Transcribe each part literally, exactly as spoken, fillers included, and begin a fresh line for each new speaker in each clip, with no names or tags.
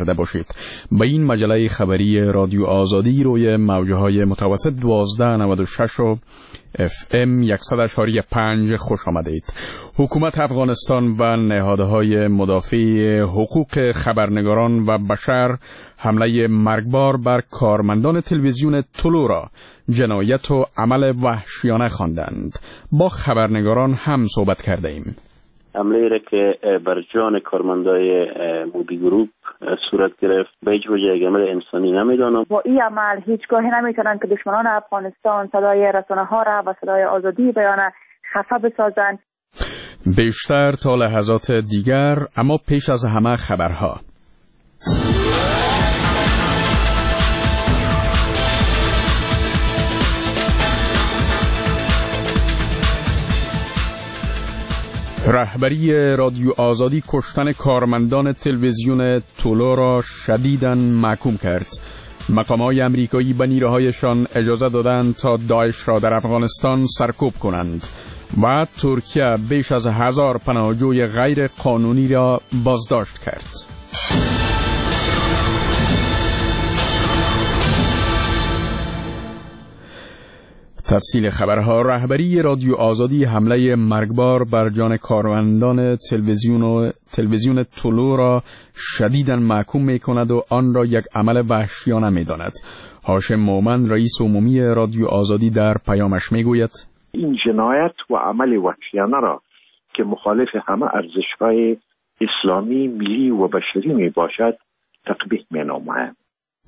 کرده باشید. به این مجله خبری رادیو آزادی روی موجهای متوسط دوازده نود و شش و اف ام صد و پنج خوش آمدید. حکومت افغانستان و نهادهای مدافع حقوق خبرنگاران و بشر حمله مرگبار بر کارمندان تلویزیون طلوع را جنایت و عمل وحشیانه خواندند. با خبرنگاران هم صحبت کرده ایم.
حمله را که بر جان کارمندای موبی گروپ صورت گرفت به هیچ وجه یک عمل انسانی نمیدانم.
با این عمل هیچگاهی نمیتونن که دشمنان افغانستان صدای رسانه ها را و صدای آزادی بیان خفه بسازند.
بیشتر تا لحظات دیگر، اما پیش از همه خبرها. رهبری رادیو آزادی کشتن کارمندان تلویزیون طلوع را شدیداً محکوم کرد. مقامات امریکایی به نیروهایشان اجازه دادند تا داعش را در افغانستان سرکوب کنند و ترکیه بیش از هزار پناهجوی غیر قانونی را بازداشت کرد. تفصیل خبرها. رهبری رادیو آزادی حمله مرگبار بر جان کارمندان تلویزیون و تلویزیون طلوع را شدیداً محکوم می‌کند و آن را یک عمل وحشیانه می‌داند. هاشم مومن، رئیس عمومی رادیو آزادی، در پیامش می‌گوید:
این جنایت و عمل وحشیانه را که مخالف همه ارزش‌های اسلامی، ملی و بشری میباشد تقبیح می‌نمایم.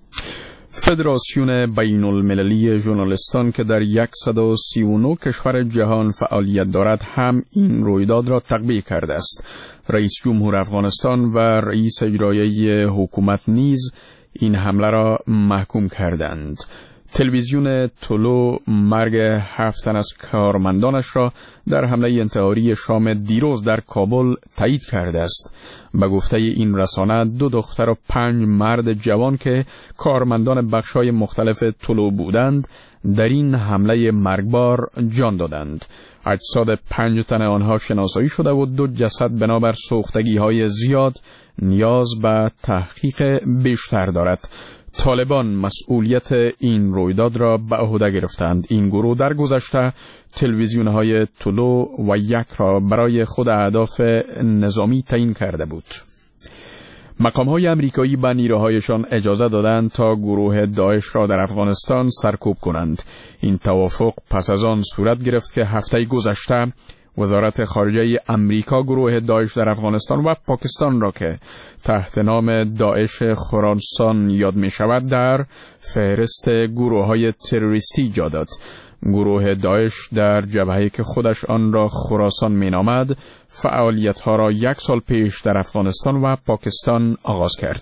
فدراسیون بین المللی ژورنالیستان که در صد و سی و نه کشور جهان فعالیت دارد هم این رویداد را تقبیح کرده است. رئیس جمهور افغانستان و رئیس اجرایی حکومت نیز این حمله را محکوم کردند. تلویزیون طلوع مرگ هفت تن از کارمندانش را در حمله انتحاری شام دیروز در کابل تایید کرده است. به گفته این رسانه دو دختر و پنج مرد جوان که کارمندان بخش‌های مختلف طلوع بودند در این حمله مرگبار جان دادند. اجساد پنج تن آنها شناسایی شده و دو جسد بنابر سوختگی‌های زیاد نیاز به تحقیق بیشتر دارد. طالبان مسئولیت این رویداد را به عهده گرفتند. این گروه در گذشته تلویزیون‌های طلوع و یک را برای خود اهداف نظامی تعیین کرده بود. مقام‌های امریکایی به نیروهایشان اجازه دادند تا گروه داعش را در افغانستان سرکوب کنند. این توافق پس از آن صورت گرفت که هفته گذشته وزارت خارجه امریکا گروه داعش در افغانستان و پاکستان را که تحت نام داعش خراسان یاد می شود در فهرست گروه های تروریستی جا داد. گروه داعش در جبهه‌ای که خودش آن را خراسان می نامد فعالیت ها را یک سال پیش در افغانستان و پاکستان آغاز کرد.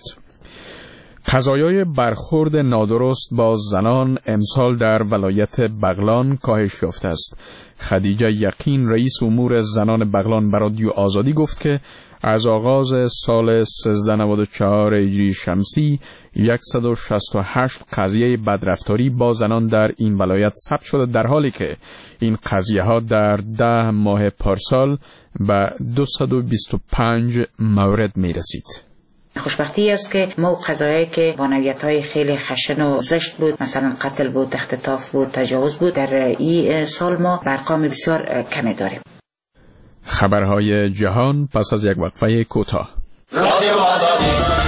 قضایای برخورد نادرست با زنان امسال در ولایت بغلان کاهش یافته است. خدیجه یقین، رئیس امور زنان بغلان، به رادیو آزادی گفت که از آغاز سال سیزده نود و چهار هجری شمسی صد و شصت و هشت قضیه بدرفتاری با زنان در این ولایت ثبت شده، در حالی که این قضیه ها در ده ماه پارسال به دویست و بیست و پنج مورد می رسید.
خوشبختی است که ما قضایایی که با نوعیت‌های خیلی خشن و زشت بود، مثلا قتل بود، اختطاف بود، تجاوز بود، در این سال ما ارقام بسیار کمی داریم.
خبرهای جهان پس از یک وقفه کوتاه. رادیو آزادی.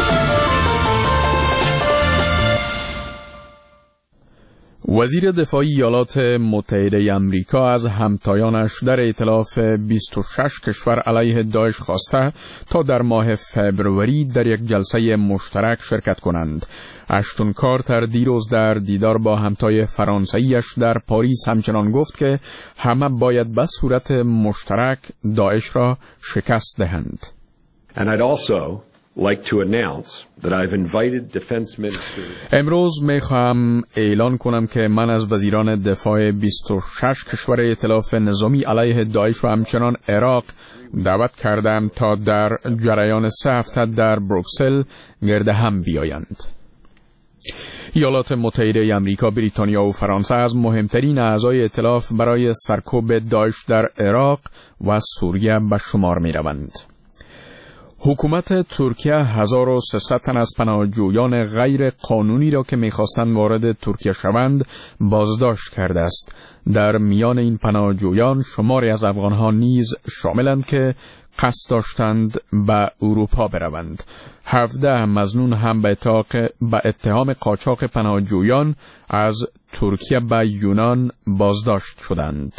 وزیر دفاع ایالات متحده آمریکا از همتایانش در ائتلاف بیست و شش کشور علیه داعش خواسته تا در ماه فبروری در یک جلسه مشترک شرکت کنند. اشتون کارتر دیروز در دیدار با همتای فرانسویش در پاریس همچنان گفت که همه باید به صورت مشترک داعش را شکست دهند.
And I'd also like to announce that I've invited defense ministers.
امروز میخواهم اعلان کنم که من از وزیران دفاع بیست و شش کشور ائتلاف نظامی علیه داعش و همچنان عراق دعوت کردم تا در جریان سه هفته در بروکسل گرد هم بیایند. ایالات متحده آمریکا، بریتانیا و فرانسه از مهمترین اعضای ائتلاف برای سرکوب داعش در عراق و سوریه به شمار می روند. حکومت ترکیه هزار و سیصد تن از پناهجویان غیر قانونی را که می‌خواستند وارد ترکیه شوند بازداشت کرده است. در میان این پناهجویان شماری از افغان‌ها نیز شاملند که قصد داشتند به اروپا بروند. هفده مظنون هم به اتهام قاچاق پناهجویان از ترکیه به یونان بازداشت شدند.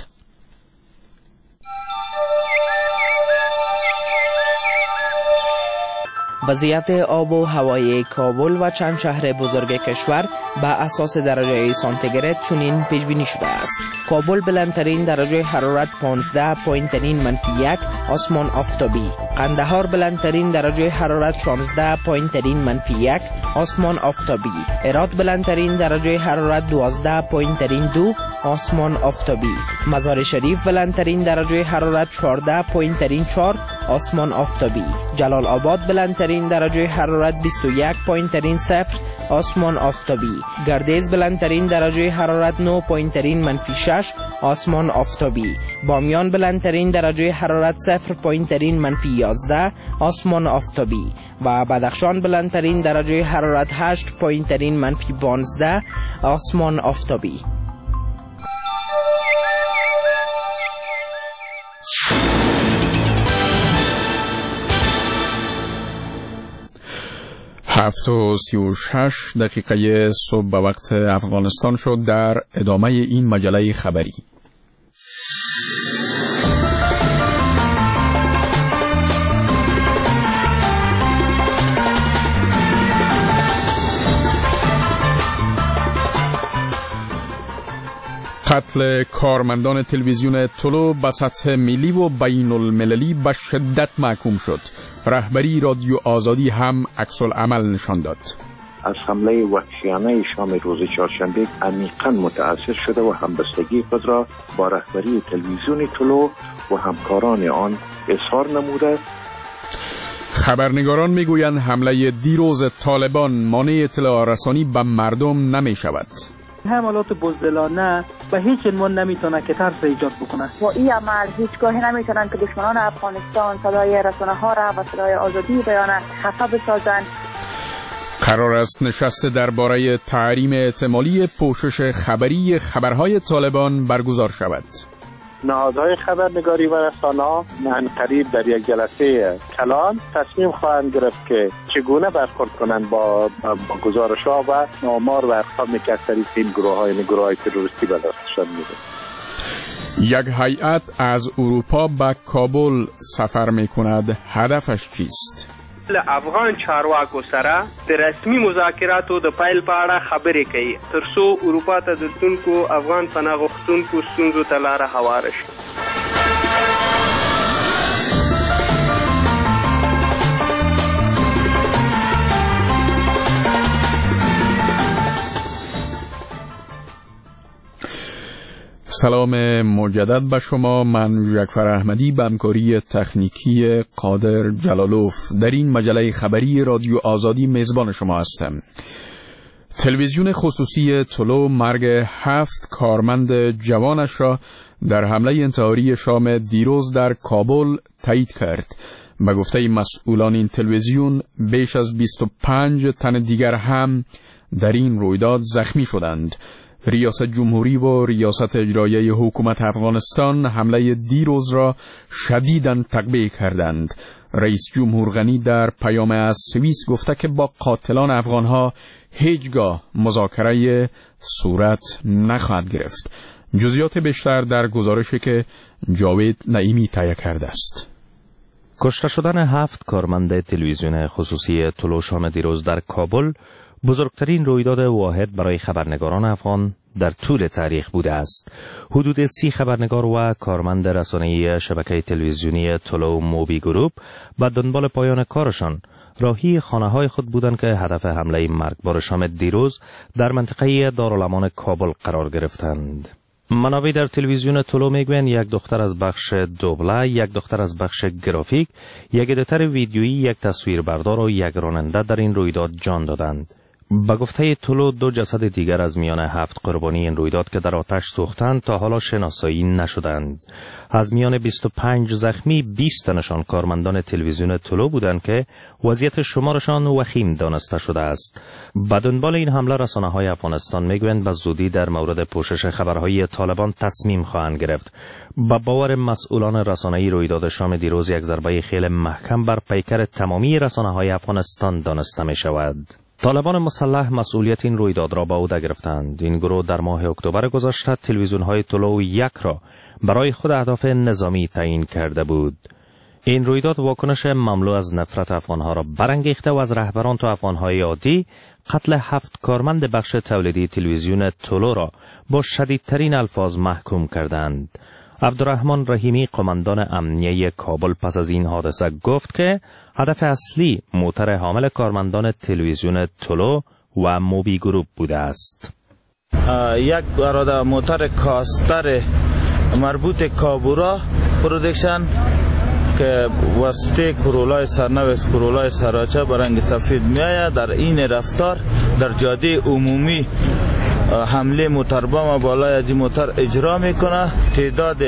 وضعیت آب و هوای کابل و چند شهر بزرگ کشور به اساس درجه سانتیگراد چنین پیش بینی شده است. کابل بلندترین درجه حرارت پانزده پایینترین منفی یک آسمان آفتابی. قندهار بلندترین درجه حرارت شانزده پایینترین منفی یک آسمان آفتابی. هرات بلندترین درجه حرارت دوازده پایینترین دو آسمان آفتابی. مزار شریف بلندترین درجه حرارت چهارده پایینترین چهار آسمان آفتابی. جلال آباد بلندترین درجه حرارت بیست و یک پایینترین صفر آسمان آفتابی. گردیز بلندترین درجه حرارت نه پایینترین منفی شش آسمان آفتابی. بامیان بلندترین درجه حرارت صفر پایینترین منفی یازده آسمان آفتابی و بدخشان بلندترین درجه حرارت هشت پایینترین منفی پانزده آسمان آفتابی.
هفت و سی و شش دقیقه صبح به وقت افغانستان شد. در ادامه این مجله خبری قتل کارمندان تلویزیون طلو به سطح ملی و بین المللی به شدت محکوم شد. رهبری رادیو آزادی هم عکس العمل نشان داد.
از حمله وحشیانه شام روز چهارشنبه عمیقاً متأثر شده و همبستگی خود را با رهبری تلویزیون طلو و همکاران آن اظهار نموده.
خبرنگاران میگویند حمله دیروز طالبان مانع اطلاع رسانی به مردم نمی شود.
حملات بزدلانه به هیچ عنوان نمیتونه که ترس ایجاد بکنه.
با این عمل هیچگاهی نمیتونن که دشمنان افغانستان صدای رسانه ها را و صدای آزادی بیان خفه بسازند.
قرار است نشست درباره تحریم احتمالی پوشش خبری خبرهای طالبان برگزار شود.
نهادهای خبرنگاری و رسانه‌ها عنقریب در یک جلسه کلان تصمیم خواهند گرفت که چگونه برخورد کنند با, با گزارش‌ها و آمار و ارقامی که از طریق این گروه‌ها یعنی گروه‌های تروریستی به دستشان میده.
یک هیئت از اروپا به کابل سفر می‌کند. هدفش چیست؟
افغان چارواکو سره د رسمي مذاکراتو د پیل په اړه خبرې کوي ترڅو اروپا ته د تونکو افغان پناه غوښتونکو ستونزو ته لاره هواره شي.
سلام مجدد به شما. من جعفر احمدی به همکاری تکنیکی قادر جلالوف در این مجله خبری رادیو آزادی میزبان شما هستم. تلویزیون خصوصی طلو مرگ هفت کارمند جوانش را در حمله انتحاری شام دیروز در کابل تایید کرد. به گفته مسئولان این تلویزیون بیش از بیست و پنج تن دیگر هم در این رویداد زخمی شدند. ریاست جمهوری و ریاست اجرایی حکومت افغانستان حمله دیروز را شدیداً تقبیح کردند. رئیس جمهور غنی در پیام از سوئیس گفته که با قاتلان افغانها هیچگاه مذاکره صورت نخواهد گرفت. جزئیات بیشتر در گزارشی که جاوید نعیمی تهیه کرده است.
کشته شدن هفت کارمند تلویزیون خصوصی طلو شام دیروز در کابل بزرگترین رویداد واحد برای خبرنگاران افغان در طول تاریخ بوده است. حدود سی خبرنگار و کارمند رسانه‌ای شبکه تلویزیونی طلو موبی گروپ به دنبال پایان کارشان راهی خانه‌های خود بودند که هدف حمله مرگبار شام دیروز در منطقه دارالامان کابل قرار گرفتند. منابع در تلویزیون طلو میگویند یک دختر از بخش دوبله، یک دختر از بخش گرافیک، یک ادیتور ویدیویی، یک تصویربردار و یک راننده در این رویداد جان دادند. به گفته طلو دو جسد دیگر از میان هفت قربانی این رویداد که در آتش سوختند تا حالا شناسایی نشدند. از میان بیست و پنج زخمی بیست تنشان کارمندان تلویزیون طلو بودند که وضعیت شمارشان وخیم دانسته شده است. به دنبال این حمله رسانه‌های افغانستان میگویند به زودی در مورد پوشش خبرهای طالبان تصمیم خواهند گرفت. با باور مسئولان رسانه‌ای رویداد شام دیروز یک ضربه خیلی محکم بر پیکر تمامی رسانه‌های افغانستان دانسته می شود. طالبان مسلح مسئولیت این رویداد را به عهده گرفتند. این گروه در ماه اکتبر گذشته تلویزیون‌های طلو یک را برای خود اهداف نظامی تعیین کرده بود. این رویداد واکنش مملو از نفرت افغانها را برانگیخته و از رهبران تا افغانهای عادی قتل هفت کارمند بخش تولیدی تلویزیون طلو را با شدیدترین الفاظ محکوم کردند. عبدالرحمن رحیمی قماندان امنیه کابل پس از این حادثه گفت که هدف اصلی موتر حامل کارمندان تلویزیون طلو و موبی گروپ بوده است.
یک اراده موتر کاستر مربوط کابورا پرودکشن که واسطه کرولای سرنوشت کرولای سراچه برنگ سفید میآید. در این رفتار در جاده عمومی حمله موتربم بالای از موتر اجرا میکنه. تعداد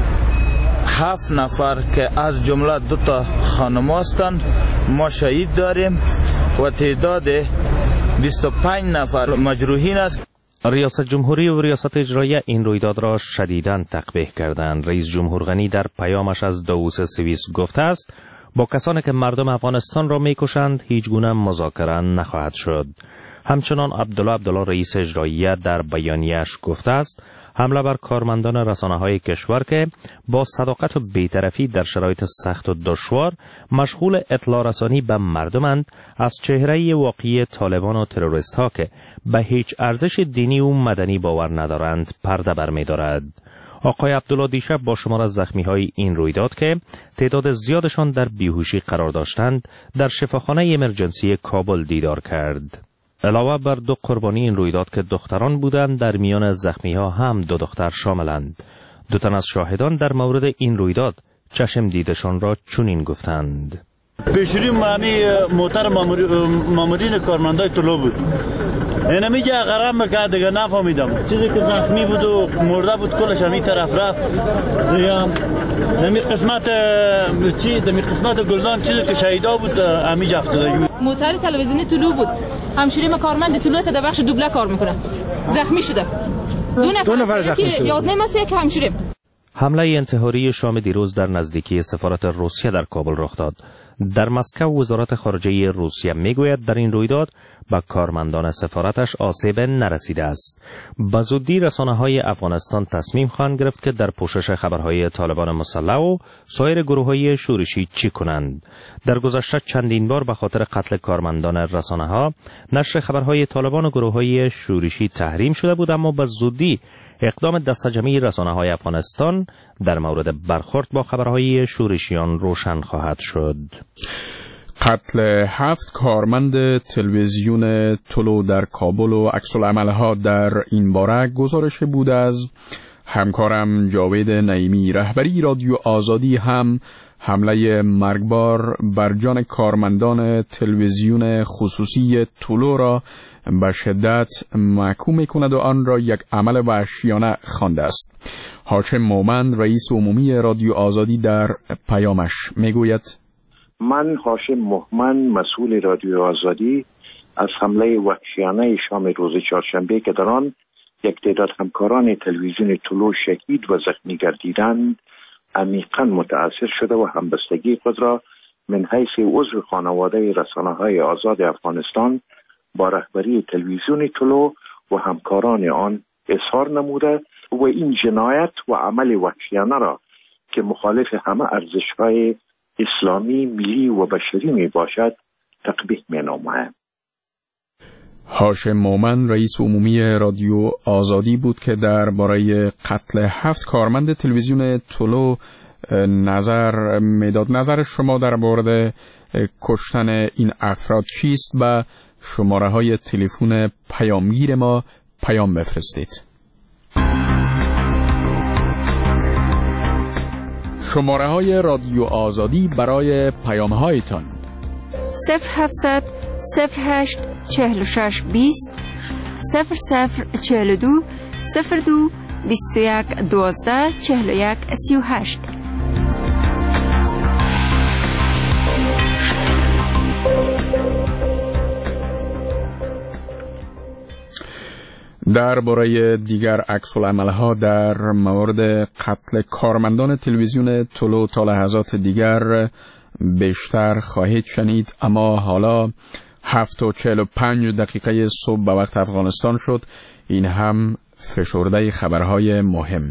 هفت نفر که از جمله دو تا خانم هستند ما شهید داریم و تعداد بیست و پنج نفر مجروحین است.
ریاست جمهوری و ریاست اجرایی این رویداد را شدیداً تقبیح کردند. رئیس جمهور غنی در پیامش از داووس سوئیس گفته است با کسانی که مردم افغانستان را میکشند هیچ گونه مذاکره نخواهد شد. همچنان عبدالله عبدالله رئیس اجرایی در بیانیه‌اش گفته است حمله بر کارمندان رسانه‌های کشور که با صداقت و بی‌طرفی در شرایط سخت و دشوار مشغول اطلاع رسانی به مردمند از چهره واقعی طالبان و تروریست‌ها که به هیچ ارزش دینی و مدنی باور ندارند پرده برمی‌دارد. آقای عبدالله دیشب با شمار از زخمی‌های این رویداد که تعداد زیادشان در بیهوشی قرار داشتند در شفاخانه امرجنسی کابل دیدار کرد. علاوه بر دو قربانی این رویداد که دختران بودند در میان زخمی‌ها هم دو دختر شاملند. دو تن از شاهدان در مورد این رویداد چشم دیدشان را چنین گفتند.
پیشوری مامی موتر مامورین کارمندای طلو بود. اینمی جا غرام بکرد دیگه نفهمیدم. چیزی که زخمی بود و مرده بود کلش همی طرف رفت. نمی قسمت چی دمی قسمت گلدان چیزی که شهیدا بود همی جا افتاده.
موتر تلویزیونی طلو بود. همشیریم کارمند طلو سه بخش دوبله کار میکنه. زخمی شده. دو نفر زخمی شده. یازده ماست یک همشیریم.
حمله انتحاری شام دیروز در نزدیکی سفارت روسیه در کابل رخ داد. در مسکو وزارت خارجه روسیه میگوید در این رویداد به کارمندان سفارتش آسیب نرسیده است. به زودی رسانه‌های افغانستان تصمیم خواهند گرفت که در پوشش خبرهای طالبان مسلح و سایر گروه‌های شورشی چی کنند. در گذشته چندین بار به خاطر قتل کارمندان رسانه‌ها نشر خبرهای طالبان و گروه‌های شورشی تحریم شده بود، اما به زودی اقدام دسته‌جمعی رسانه‌های افغانستان در مورد برخورد با خبرهای شورشیان روشن خواهد شد.
قتل هفت کارمند تلویزیون طلو در کابل و عکس‌العمل‌ها در این باره گزارش بود از همکارم جاوید نعیمی. رهبری رادیو آزادی هم حمله مرگبار بر جان کارمندان تلویزیون خصوصی طلو را به شدت محکوم می‌کند و آن را یک عمل وحشیانه خوانده است. هاشم مومند رئیس عمومی رادیو آزادی در پیامش میگوید:
من هاشم مومند مسئول رادیو آزادی از حمله وحشیانه شام روز چهارشنبه که در آن یک تعداد همکاران تلویزیون طلو شهید و زخمی گردیدند عمیقاً متأثر شده و همبستگی خود را من حیث عضو خانواده رسانه‌های آزاد افغانستان با رهبری تلویزیون طلو و همکاران آن اظهار نموده و این جنایت و عمل وحشیانه را که مخالف همه ارزش‌های اسلامی، ملی و بشری می باشد تقبیح می نمایم.
هاشم مومند رئیس عمومی رادیو آزادی بود که درباره قتل هفت کارمند تلویزیون طلو نظر میداد. نظر شما در مورد کشتن این افراد چیست؟ به شماره های تلفن پیامگیر ما پیام بفرستید. شماره های رادیو آزادی برای پیام هایتان:
صفر هفتصد صفر هشت چهل و شش بیست صفر صفر چهل و دو صفر دو بیست و یک دوازده چهل و یک سی و هشت.
درباره دیگر عکس‌العمل‌ها در مورد قتل کارمندان تلویزیون طلوع تا لحظات دیگر بیشتر خواهید شنید، اما حالا هفت و چهل و پنج دقیقه صبح به وقت افغانستان شد. این هم فشرده خبرهای مهم.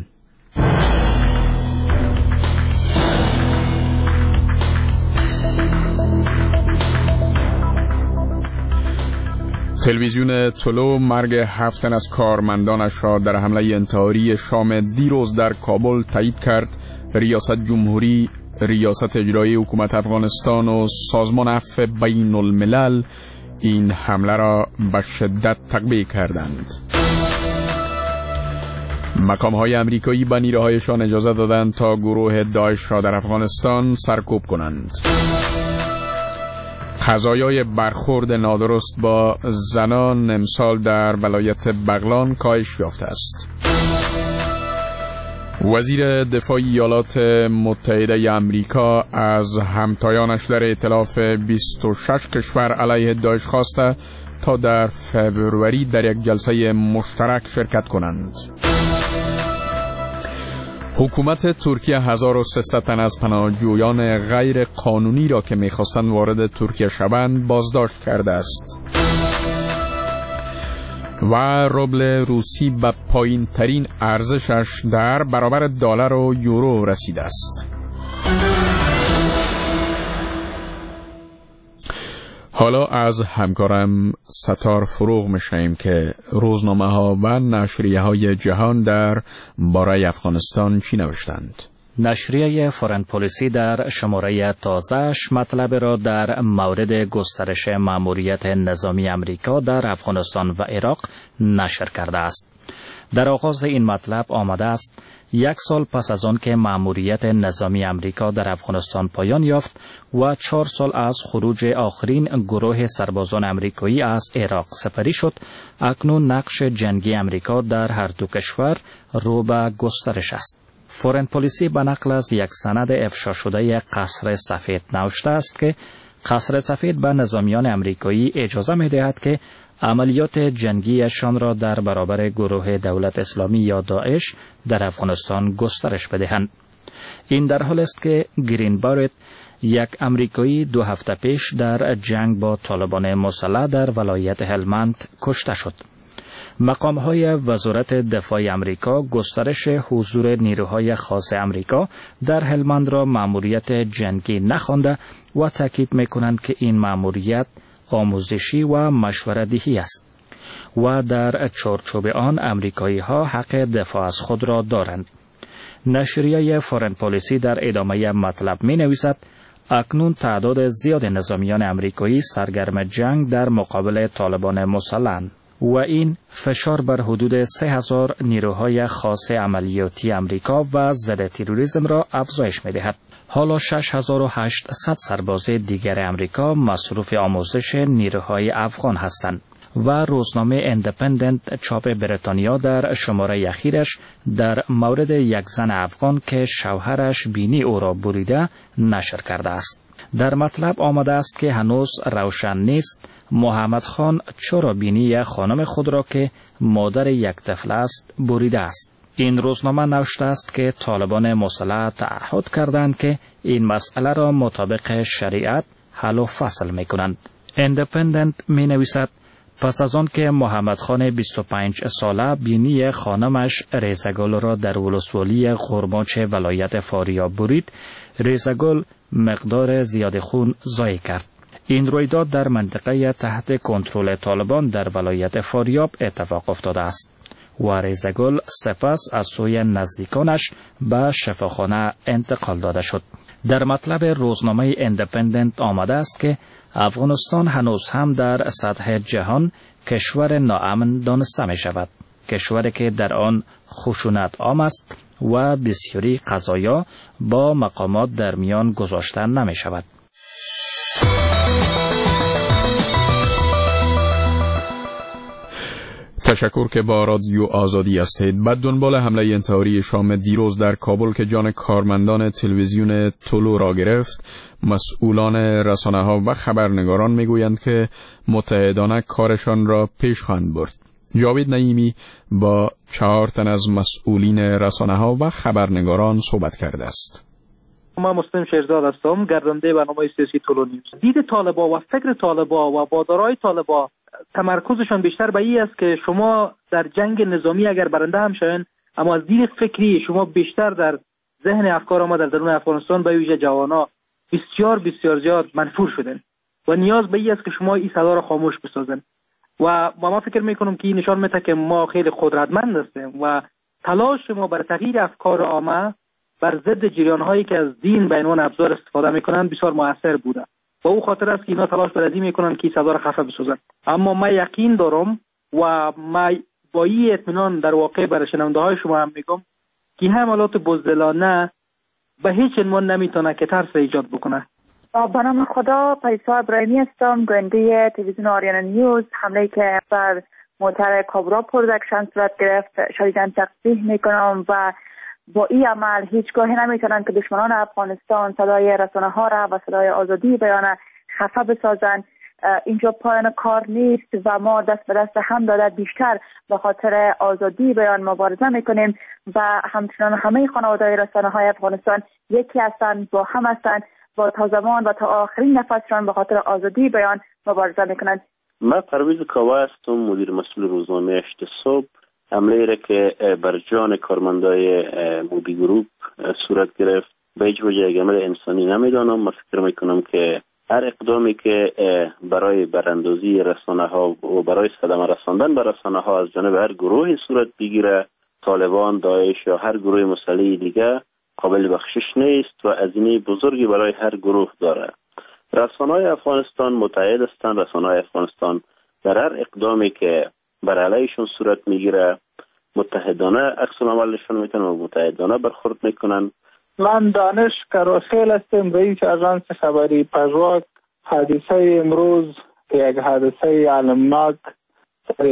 تلویزیون طلوع مرگ هفت تن از کارمندانش را در حمله انتحاری شام دیروز در کابل تایید کرد. ریاست جمهوری، ریاست اجرایی حکومت افغانستان و سازمان عفو بین الملل این حمله را به شدت تقبیح کردند. مقام‌های آمریکایی به نیروهایشان اجازه دادند تا گروه داعش را در افغانستان سرکوب کنند. قضایای برخورد نادرست با زنان امسال در ولایت بغلان کاهش یافته است. وزیر دفاع ایالات متحده آمریکا از همتایانش در ائتلاف بیست و شش کشور علیه داعش خواسته تا در فبروری در یک جلسه مشترک شرکت کنند. حکومت ترکیه هزار و سیصد تن از پناهجویان غیر قانونی را که می‌خواستند وارد ترکیه شوند بازداشت کرده است. و روبل روسی به پایین ترین ارزشش در برابر دلار و یورو رسیده است. حالا از همکارم ستار فروغ میشنویم که روزنامه ها و نشریه های جهان در باره افغانستان چی نوشتند.
نشریه فورن پلیسی در شماره تازه‌اش مطلب را در مورد گسترش مأموریت نظامی امریکا در افغانستان و عراق نشر کرده است. در آغاز این مطلب آمده است یک سال پس از آن که مأموریت نظامی امریکا در افغانستان پایان یافت و چهار سال از خروج آخرین گروه سربازان امریکایی از عراق سپری شد، اکنون نقش جنگی امریکا در هر دو کشور رو به گسترش است. فورن پلیسی به نقل از یک سند افشا شده قصر سفید نوشته است که قصر سفید به نظامیان امریکایی اجازه می دهد که عملیات جنگیشان را در برابر گروه دولت اسلامی یا داعش در افغانستان گسترش بدهند. این در حال است که گرین بارت، یک امریکایی دو هفته پیش در جنگ با طالبان مسلح در ولایت هلمند کشته شد. مقام‌های وزارت دفاع امریکا گسترش حضور نیروهای خاص امریکا در هلمند را مأموریت جنگی نخوانده و تاکید می‌کنند که این مأموریت آموزشی و مشوره‌دهی است و در چارچوب آن امریکایی‌ها حق دفاع از خود را دارند. نشریه فورن پلیسی در ادامه مطلب می‌نویسد اکنون تعداد زیاد نظامیان امریکایی سرگرم جنگ در مقابل طالبان مسلح‌اند و این فشار بر حدود سه هزار نیروهای خاص عملیاتی امریکا و ضد تروریسم را افزایش می‌دهد. حالا شش هزار و هشتصد سرباز دیگر امریکا مصروف آموزش نیروهای افغان هستند و روزنامه اندپندنت چاپ بریتانیا در شماره اخیرش در مورد یک زن افغان که شوهرش بینی او را بریده نشر کرده است. در مطلب آمده است که هنوز روشن نیست محمد خان چرا بینی خانم خود را که مادر یک طفل است بریده است. این روزنامه نوشته است که طالبان مسلح تعهد کردند که این مسئله را مطابق شریعت حل و فصل می کنند. اندپندنت می نویسد پس از آن که محمد خان بیست و پنج ساله بینی خانمش ریزگل را در ولسوالی غرماچ ولایت فاریاب برید، ریزگل مقدار زیاد خون ضایع کرد. این رویداد در منطقه تحت کنترل طالبان در ولایت فاریاب اتفاق افتاده است و ریزگل سپس از سوی نزدیکانش به شفاخانه انتقال داده شد. در مطلب روزنامه اندپندنت آمده است که افغانستان هنوز هم در سطح جهان کشور ناامن دانسته می شود، کشوری که در آن خشونت عام است و بسیاری قضایا با مقامات در میان گذاشته نمی شود.
تشکر که با رادیو آزادی هستید. بعد دنبال حمله انتحاری شام دیروز در کابل که جان کارمندان تلویزیون طلوع را گرفت، مسئولان رسانه‌ها و خبرنگاران میگویند که متحدانه کارشان را پیش خواهند برد. جاوید نعیمی با چهار تن از مسئولین رسانه‌ها و خبرنگاران صحبت کرده است.
من مسلم شیرزاد هستم، گردنده برنامه سیاسی طلوع نیوز. دید طالبا و فکر طالبا و بادارای طالبا تمرکزشان بیشتر به این است که شما در جنگ نظامی اگر برنده هم شوین، اما از دید فکری شما بیشتر در ذهن افکار ما در درون افغانستان به ویژه جوانا بسیار بسیار زیاد منفور شدن و نیاز به این است که شما این صدا را خاموش بسازن. و ما فکر میکنم که این نشان میده که ما خیلی قدرتمند هستیم و تلاش ما بر تغییر افکار عامه بر ضد جریان‌هایی که از دین به عنوان ابزار استفاده میکنن بسیار موثر بوده و او خاطر است که اینا تلاش بر این میکنن که صدا را خفه بسازن. اما من یقین دارم و من با این اطمینان در واقع برای شنونده های شما هم میگم که حملات بزدلانه به هیچ عنوان نمیتونه که ترس ایجاد بکنه.
به نام خدا، پریسا ابراهیمی هستم، گوینده تلویزیون آریانا نیوز. حمله که بر موتر کابرا پروداکشن صورت گرفت شدیداً تقبیح میکنم و با این عمل هیچگاه نمیتونن که دشمنان افغانستان صدای رسانه ها را و صدای آزادی بیان خفه بسازن. اینجا پایان کار نیست و ما دست به دست هم داده بیشتر به خاطر آزادی بیان مبارزه میکنیم و همچنان همه خانواده رسانه های افغانستان یکی هستند، با هم هستند و تا زمان و تا آخرین نفسشان به خاطر آزادی بیان مبارزه میکنند.
من پرویز کاوه هستم، مدیر مسئول روزنامه هشت صبح. حمله را که بر جان کارمندای موبی گروپ صورت گرفت به هیچ وجه یک عمل انسانی نمیدانم. من فکر میکنم که هر اقدامی که برای براندازی رسانه ها و برای صدمه رساندن به رسانه ها از جانب هر گروهی صورت بگیره، طالبان، داعش یا هر گروه مسلح دیگه، قابل بخشش نیست و هزینه بزرگی برای هر گروه داره. رسانه های افغانستان متحد هستند. رسانه های افغانستان در هر اقدامی که بر علیهشون صورت میگیره متحدانه عکس العمل نشون میدن و متحدانه برخورد میکنن.
من دانش کراخیل هستم، رئیس آژانس خبری پژواک. حادثه امروز یک حادثه علمناک در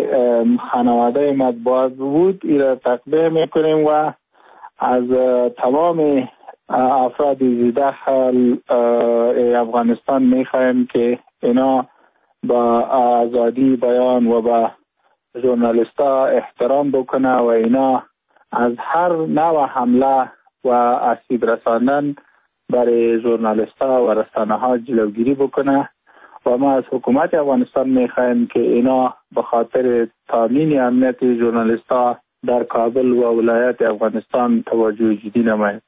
خانواده مطبوعات بود، این را تقبیح میکنیم و از تمام افراد زیدخل افغانستان میخواهیم که اینا با آزادی بیان و با ژورنالیستا احترام بکنه و اینا از هر نوع حمله و آسیب رساندن برای ژورنالیستا و رسانه ها جلوگیری بکنه و ما از حکومت افغانستان میخواهیم که اینا به خاطر تامین امنیت ژورنالیستا در کابل و ولایت افغانستان توجه جدی نماید.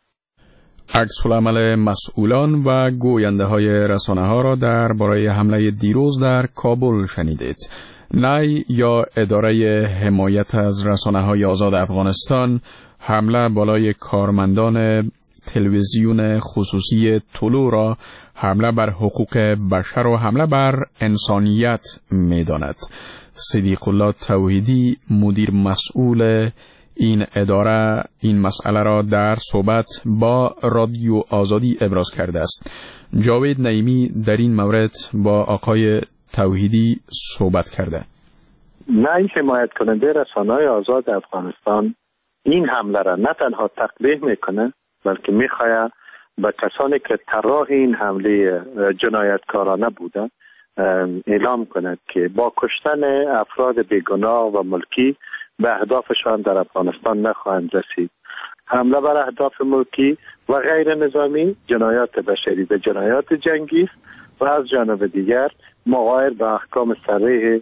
عکس العمل مسئولان و گوینده های رسانه ها را در برای حمله دیروز در کابل شنیدید. نای یا اداره حمایت از رسانه های آزاد افغانستان حمله بالای کارمندان تلویزیون خصوصی طلوع را حمله بر حقوق بشر و حمله بر انسانیت می داند. صدیق الله توحیدی مدیر مسئول این اداره این مسئله را در صحبت با رادیو آزادی ابراز کرده است. جاوید نعیمی در این مورد با آقای توحیدی صحبت کرده.
نه حمایت کننده رسانه‌های آزاد افغانستان این حمله را نه تنها تقبیح میکنه بلکه میخواد به کسانی که طراح این حمله جنایتکارانه بوده اعلام کند که با کشتن افراد بیگناه و ملکی به اهدافشان در افغانستان نخواهند رسید. حمله بر اهداف ملکی و غیر نظامی جنایات بشری و جنایات جنگی است و از جانب دیگر مغایر به احکام صریح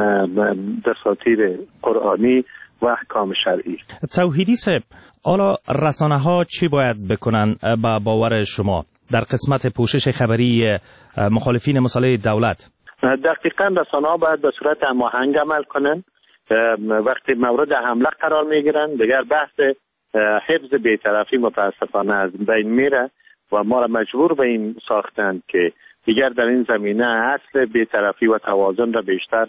دساتیر قرآنی و احکام شرعی.
توحیدی صاحب، حالا رسانه ها چی باید بکنن با باور شما در قسمت پوشش خبری مخالفین مسلح دولت؟
دقیقاً رسانه ها باید به صورت هماهنگ عمل کنند. وقتی مورد حمله قرار میگیرن دیگر بحث حفظ بی‌طرفی متاسفانه از بین میره و ما را مجبور به این ساختند که دیگر در این زمینه اصل بی‌طرفی و توازن را بیشتر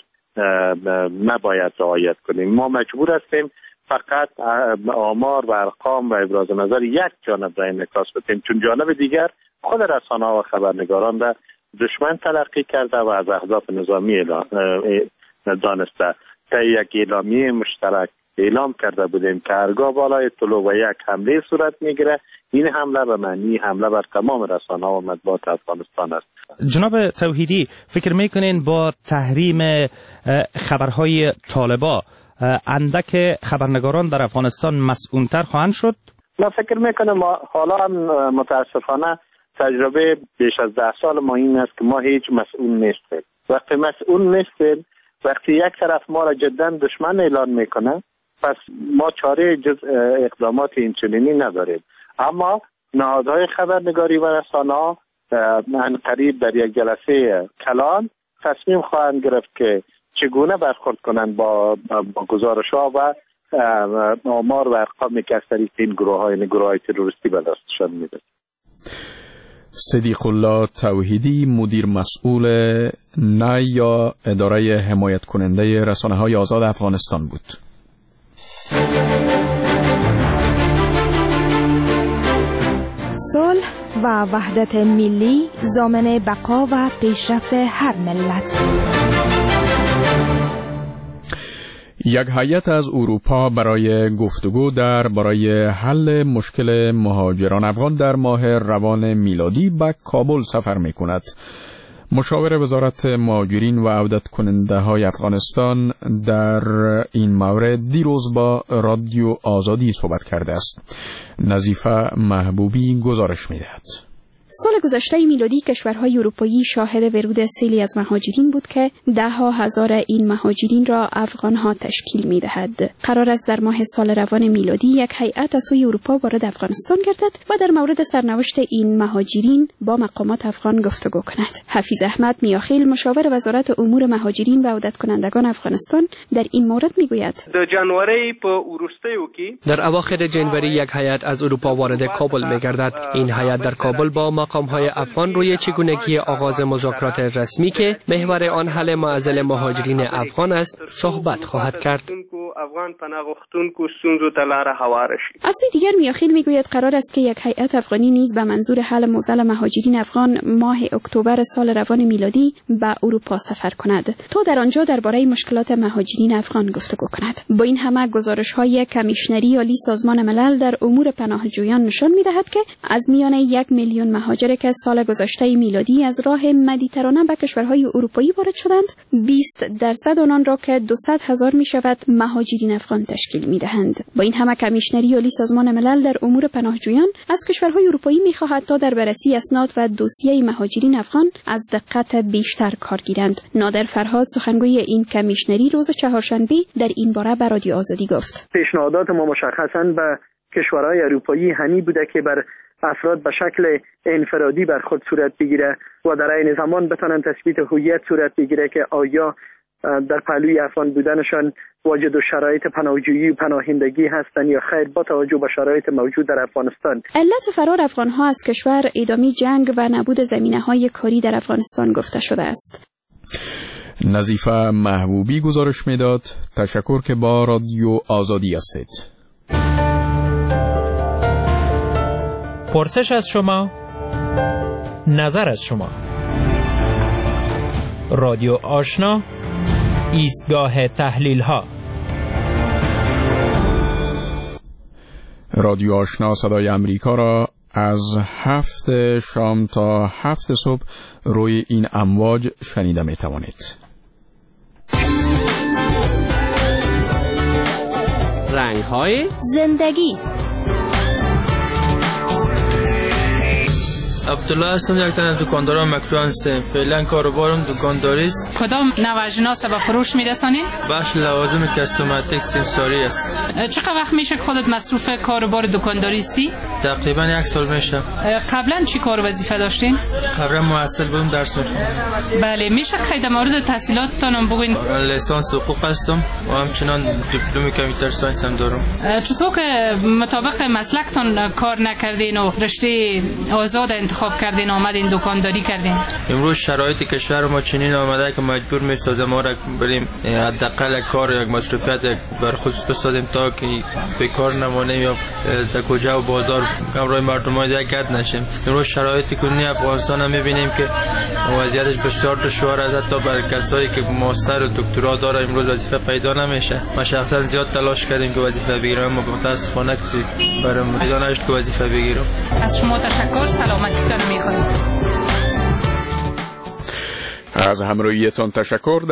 نباید رعایت کنیم. ما مجبور هستیم فقط آمار و ارقام و ابراز نظر یک جانب را انعکاس بدیم، چون جانب دیگر خود رسانه‌ها و خبرنگاران را دشمن تلقی کرده و از اهداف نظامی دانسته. طی یک اعلامیه مشترک اعلام کرده بودیم که هرگاه بالای طلوع و یک حمله صورت میگیره، این حمله به معنی حمله بر تمام رسانه‌ها و مطبوعات افغانستان است.
جناب توحیدی، فکر میکنین با تحریم خبرهای طالبا اندک خبرنگاران در افغانستان مسئول‌تر خواهند شد؟
من فکر میکنم حالا هم متاسفانه تجربه بیش از ده سال ما این است که ما هیچ مسئول نیستیم. وقتی مسئول نیستیم، وقتی یک طرف ما را جدا دشمن اعلان میکنه، پس ما چاره جز اقدامات اینچنینی نداریم. اما نهادهای خبرنگاری و رسانه‌ها من قریب در یک جلسه کلان تصمیم خواهند گرفت که چگونه برخورد کنند با, با گزارش‌ها و آمار و ارقامی که از طریق این گروه‌های یعنی گروه‌های تروریستی به دستشان می‌رسد.
صدیق الله توحیدی، مدیر مسئول نای یا اداره حمایت کننده رسانه‌های آزاد افغانستان بود.
صلح و وحدت ملی ضامن بقا و پیشرفت هر ملت.
یک هیئت از اروپا برای گفتگو در برای حل مشکل مهاجران افغان در ماه روان میلادی به کابل سفر می کند. مشاور وزارت مهاجرین و عودت کننده های افغانستان در این مورد دیروز با رادیو آزادی صحبت کرده است. نظیفه محبوبی گزارش می دهد.
سال گذشته میلادی کشورهای اروپایی شاهد ورود سیلی از مهاجرین بود که ده ها هزار این مهاجرین را افغانها تشکیل می دهد. قرار است در ماه سال روان میلادی یک هیئت از سوی اروپا وارد افغانستان گردد و در مورد سرنوشت این مهاجرین با مقامات افغان گفتگو کند. حفیظ احمد میاخیل، مشاور وزارت امور مهاجرین و عودت کنندگان افغانستان، در این مورد میگوید:
در جنوری په وروستیو کې
در اواخر جنوری یک هیئت از اروپا وارد کابل میگردد. این هیئت در کابل با مقام‌های افغان روی چگونگی آغاز مذاکرات رسمی که محور آن حل معضل مهاجرین افغان است صحبت خواهد کرد.
افغان پناه غوښتونکو ستونزو ته لاره هواره شي.
از سوی دیگر میاخیل میگوید قرار است که یک هیئت افغانی نیز به منظور حل معضل مهاجرین افغان ماه اکتبر سال روان میلادی به اروپا سفر کند تا در آنجا درباره مشکلات مهاجرین افغان گفتگو کند. با این همه گزارش‌های کمیشنری عالی سازمان ملل در امور پناهجویان نشان می‌دهد که از میان یک میلیون مهاجر که سال گذشته میلادی از راه مدیترانه به کشورهای اروپایی وارد شدند، بیست درصد آنان را که دویست هزار میشود مهاجرین افغان تشکیل میدهند. با این همه کمیشنری عالی سازمان ملل در امور پناهجویان از کشورهای اروپایی میخواهد تا در بررسی اسناد و دوسیه مهاجرین افغان از دقت بیشتر کار گیرند. نادر فرهاد، سخنگوی این کمیشنری، روز چهارشنبه در این باره به رادیو آزادی گفت:
پیشنهادات ما مشخصاً به کشورهای اروپایی همی بوده که بر افراد به شکل انفرادی برخورد صورت بگیره و در عین زمان بتونن تثبیت هویت صورت بگیره که آیا در پهلوی افغان بودنشان واجد و شرایط پناهجویی و پناهندگی هستند یا خیر، با توجه به شرایط موجود در افغانستان.
علت فرار افغانها از کشور ادامه جنگ و نبود زمینه‌های کاری در افغانستان گفته شده است.
نظیفه محبوبی گزارش میداد. تشکر که با رادیو آزادی هستید.
پرسش از شما، نظر از شما. رادیو آشنا، ایستگاه تحلیل ها.
رادیو آشنا صدای امریکا را از هفت شام تا هفت صبح روی این امواج شنیده می توانید.
رنگ های
زندگی.
عبدالله هستم، یک تن از دکانداران مکرو هستم. فعلا کاروبارم دکانداری است.
کدام نوع اجناس به فروش میرسانید؟
بخش لوازم کاستوماتیک سیمساری است.
چقدر وقت میشه خودت مصروف کاروبار دکانداری هستی؟
تقریبا یک سال میشه.
قبلا چی کار و وظیفه داشتین؟
قبلا محصل بودم، درس میخوندم.
بله، میشه خیلی در مورد تحصیلاتتان هم بگوین؟
لیسانس حقوق هستم و همچنان دیپلم کامپیوتر ساینس هم دارم.
چطور که مطابق مسلکتان کار نکردین و رشته آزاد انتخاب کردین آمدین دکانداری کردین؟
امروز شرایط کشور ما چنین آمده که مجبور می‌سازه ما را بریم حداقل کار یک مصرفیت یک برخصوص بسازیم تا که بیکار نمانیم یا در کجا و بازار همراه مردم های دیگه گرد نشیم. امروز شرایط کنونی افغانستان هم می‌بینیم که وضعیتش بسیار دشوار است. تا برای کسایی که ماستر و دکترا داره امروز وظیفه پیدا نمیشه. ما شخصا زیاد تلاش کردیم که وظیفه بگیرم اما متاسفانه برام پیدا نشد که وظیفه بگیرم.
از شما تشکر، سلامتیتان می‌خواهیم.
از همراهیتان تشکر.